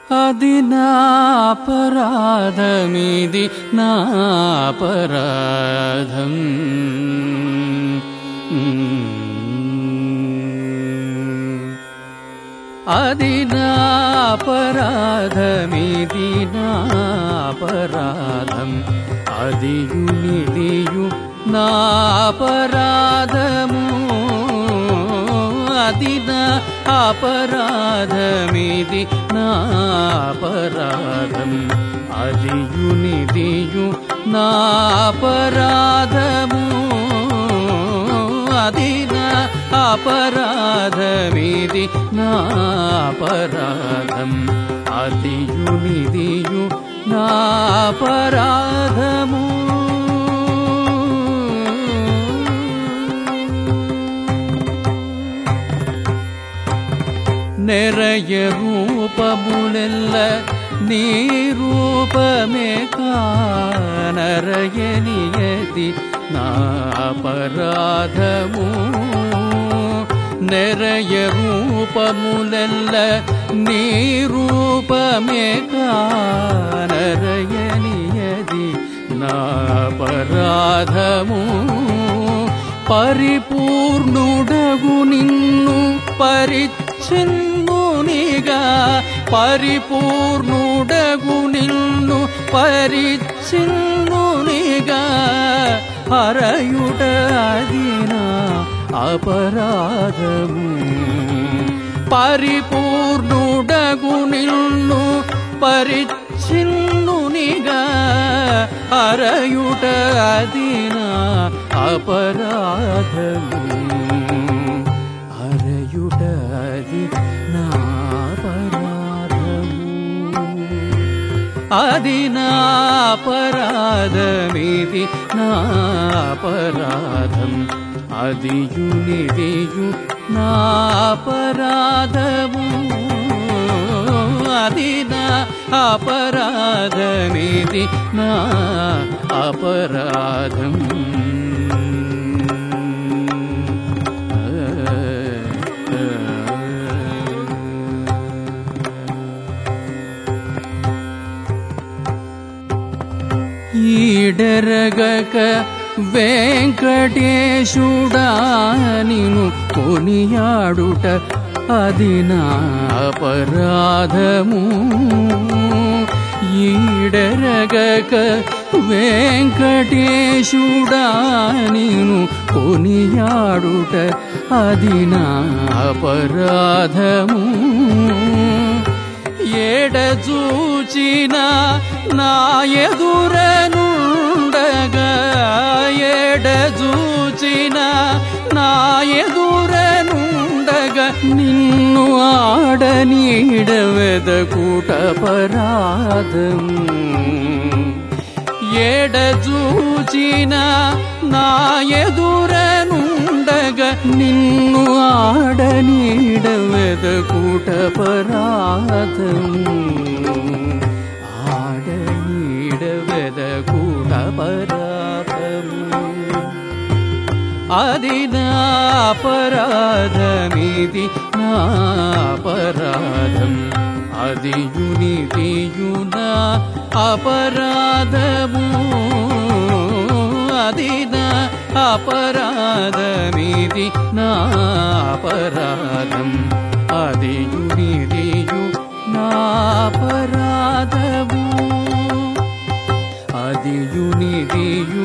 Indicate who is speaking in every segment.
Speaker 1: అది నాపరాధమిది నాపరాధం. అది నాపరాధమిది నాపరాధం. అదియు నిదియు నాపరాధము. అది నా అపరాధమిది నాపరాధం. అదియు నిదియు నాపరాధము. అది నా అపరాధమిది నాపరాధం. అదియు నిదియు నాపరాధము. నెరయ రూపములెల్ల నీ రూపమే కానరయనియది నాపరాధము. నెరయ రూపములెల్ల నీ రూపమే కానరయనియది నాపరాధము. పరిపూర్ణుడగు నిన్ను పరిచ్ఛిన్నునిగా. పరిపూర్ణుడగు నిన్ను పరిచ్ఛిన్నునిగా. హరయుట అది నా అపరాధము. పరిపూర్ణుడగు నిన్ను పరిచ్ఛిన్నునిగా. హరయుట అది నా అపరాధము. హరయుట అది నా అపరాధము. అది నా అపరాధమిది నాపరాధం. అదియు నిదియు నాపరాధము. అది నా అపరాధమిది నా అపరాధం. ఈడెరగక వెంకటేశుడా నిన్ను కొనియాడుట అది నా అపరాధము. ఈడెరగక వెంకటేశుడా నిన్ను కొనియాడుట అది నా అపరాధము. ఏడజూచిన నా ఎదురనుండగా. ఏడజూచిన నా ఎదురనుండగా. నిన్ను ఆడనీడ వెదకుట అపరాధము. ఏడజూచిన నా ఎదురనుండగా. నిన్ను ఆడనీడ వెదకుట అపరాధము. ఆడనీడ వెదకుట అపరాధము. అది నా అపరాధమిది నాపరాధం. అదియు నిదియు నా అపరాధము. అది నా అపరాధమిది నాపరాధం. అదియు నిదియు నాపరాధము. అదియు నిదియు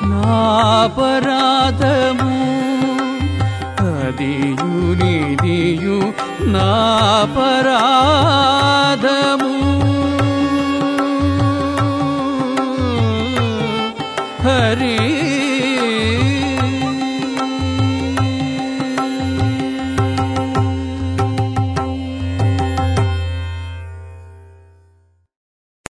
Speaker 1: నాపరాధము. అదియు నిదియు నాపరాధము.